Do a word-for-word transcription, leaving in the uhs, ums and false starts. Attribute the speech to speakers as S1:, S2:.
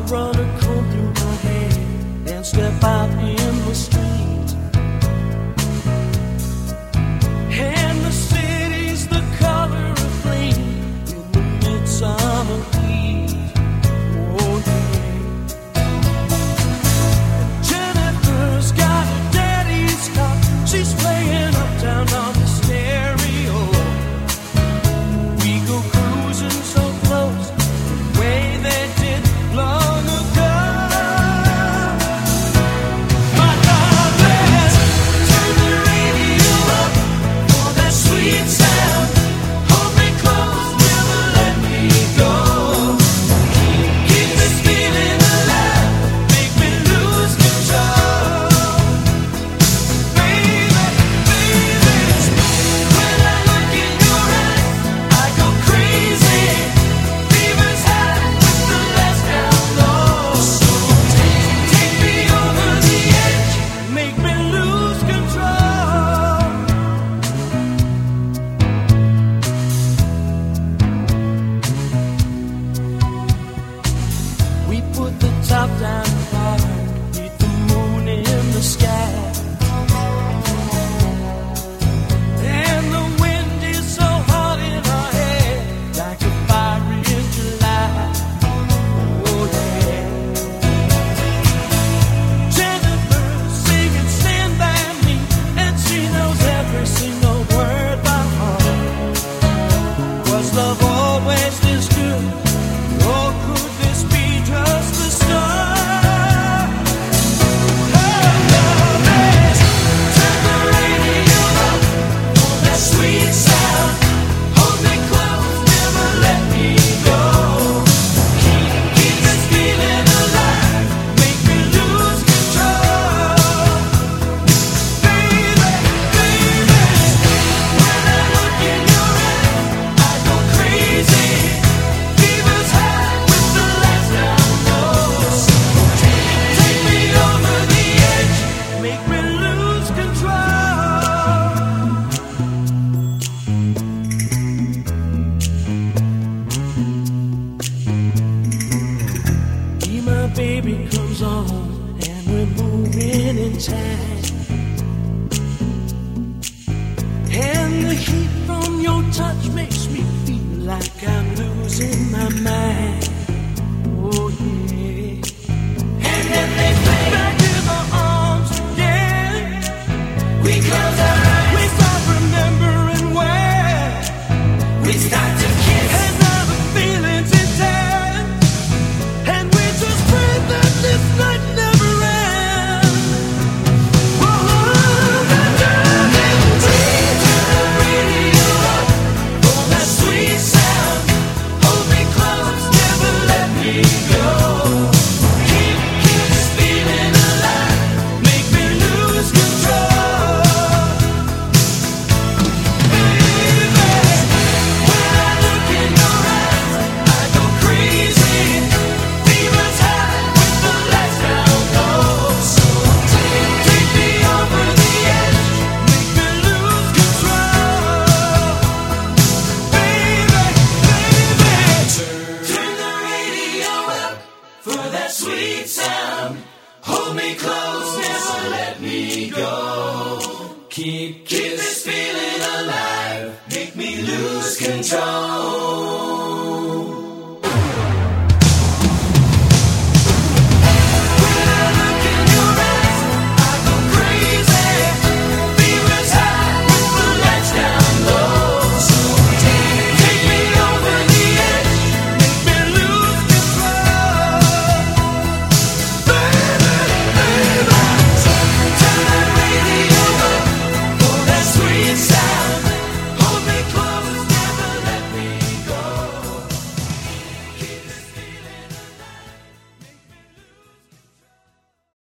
S1: run a comb through my hair and step out in the street. And the city's the color of flame in the midsummer heat. Oh yeah. Jennifer's got a daddy's car. She's playing uptown on the stereo. We go cruising so close, the way they did long ago. My darling, turn the radio up for that sweet sound. Hold me close, never let me go. Keep this feeling alive, make me lose control. Baby, baby, when I look in your eyes, I go crazy. Fever's high with the lights down low. So take, take me over the edge, make me lose control. We put the top down hard, beat the moon in the sky. And the wind is so hot in our hair, like a fire in July. Oh yeah. Jennifer's singing "Stand By Me," and she knows every single word by heart. Was love always this good, or could this be just the start? Oh, love is. Turn the radio up for that sweet sound. Hold me close, never let me go. Keep, keep this feeling alive, make me lose control. Baby, baby, when I look in your eyes, I go crazy. Fever's high with the lights down low. So take, take me over the edge, make me lose control. Be my baby comes on, and we're moving in time. And the heat from your touch makes me feel like I'm losing my mind. Oh yeah. And then they play back in my arms again. We close our eyes, we start remembering where we start to kiss. And now the feeling's intense, and we just pray that this night never ends. Oh, my darling, turn the radio up for that sweet sound. Hold me close, never let me go. Keep, keep this feeling alive, make me lose control. Baby, when I look in your eyes, I go crazy. Fever's high with the lights down low. So take, take me over the edge, make me lose control. Baby, baby, turn the radio up for that sweet sound. Hold me close, never let me go. Keep, keep this feeling alive, make me lose control.